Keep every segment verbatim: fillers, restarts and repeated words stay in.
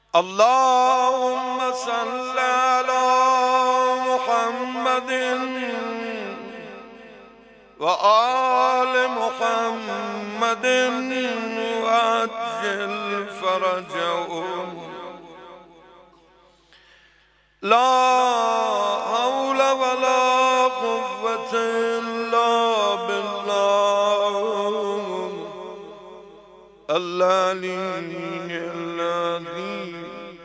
اللهم صل على محمد وآل محمد وعجل فرجهم. لا حول ولا قوة إلا بالله العلي العظيم.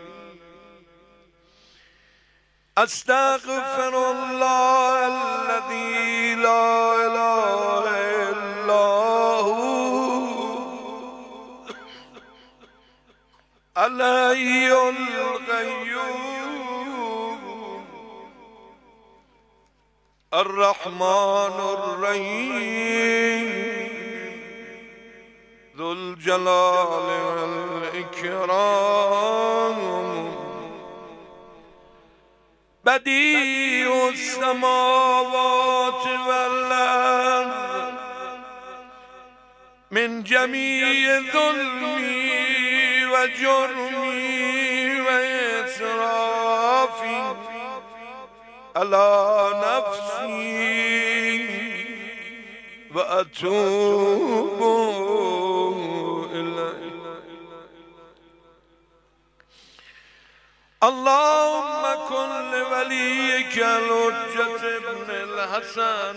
أستغفر الله الذي لا إله إلا هو الحي القيوم الرحمن الرحيم ذو الجلال والإكرام بديع السماوات والأرض من جميع ظلمي وجرمي وإسرافي على نفسي وأتوب إليه. اللهم كن لوليك الحجة ابن الحسن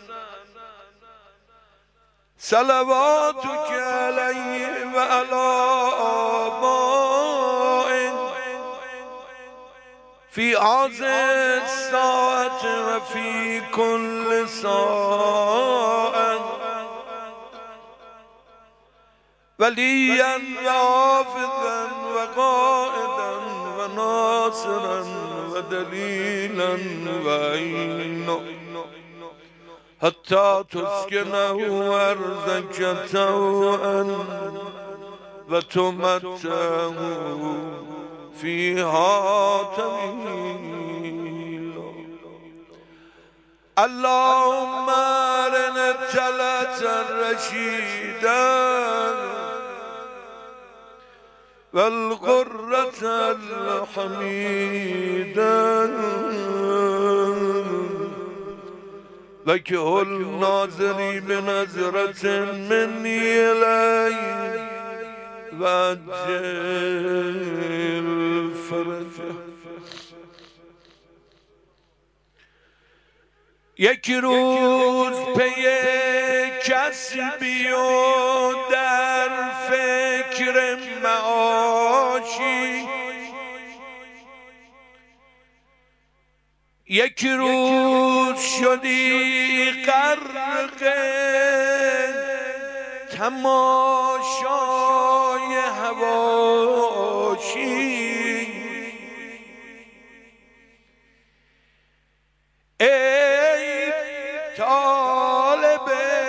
صلواتك عليه وعلى آبائه في هذه الساعة وفي كل ساعة وليا وحافظا وقائدا وناصرا ودليلا وعينا حتى تسكنه أرضك طوعا وتمتعه فيها طويلا. اللهم أرنا الثلاث الرشيدا والغرة الحميدة وكه الناظري بنظرة مني إليه وعجل فرجه. یک روز پی کسبی و در فکر معاشی، یک روز شدی غرق تماشای حواشی. ای طالب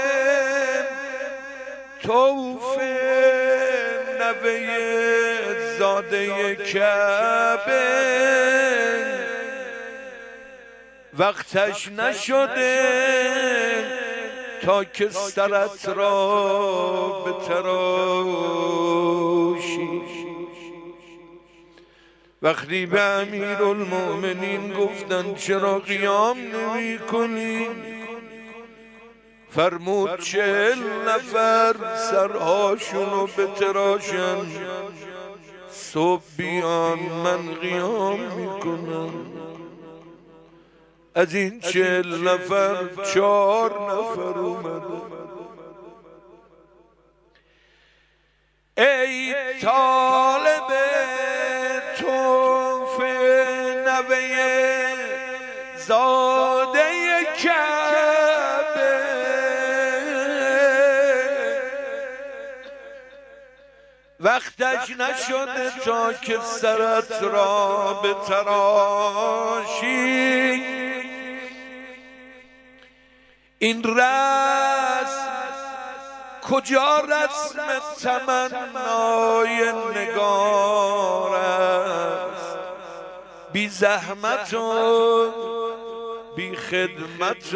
توفه نوه زاده کعبه، وقتش نشده تا که سرت را بتراشی. وقتی به امیرالمؤمنین گفتن چرا قیام نمی کنی، فرمود چهل نفر سرهاشونو بتراشن، صبح بیان من قیام میکنم. از این چهل نفر چهار نفر اومده. ای طالب توفه نوه زاده کعبه، وقتش نشده تا که سرت را بتراشی. این رسم کجا رسم تمنای نگار است، بی زحمت و بی خدمت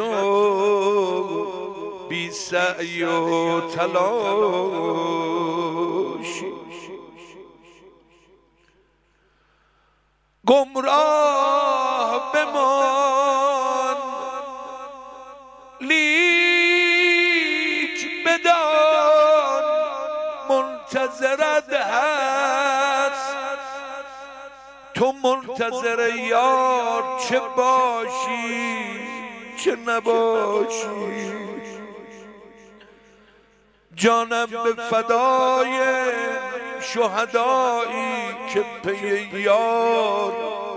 و بی سعی و تلاش. گمراه بمان لیک بدان منتظرت هست، تو منتظر یار چه باشی چه نباشی. جانم به فدای شهدایی که پی یار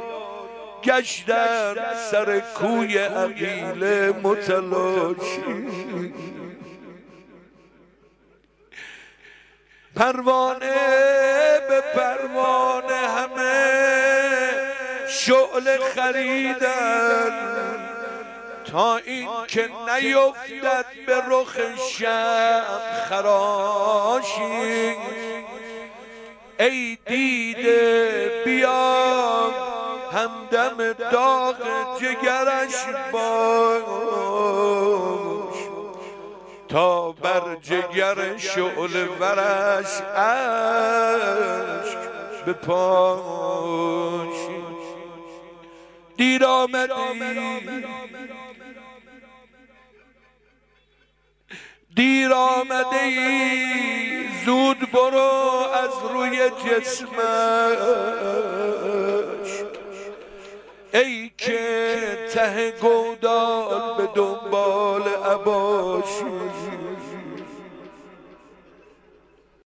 گشتن سر کوی عقیل متلاشی. پروانه به پروانه همه شعله خریدن تا این که نیفتد به رخ شمع خراشی. ای دیده بیا همدم داغ جگرش باش، تا بر جگر شعله ورش اشک بپاشی. دیر آمدی دیر آمده ای زود برو از روی جسمش، ای که ته گودال به دنبال عباشی.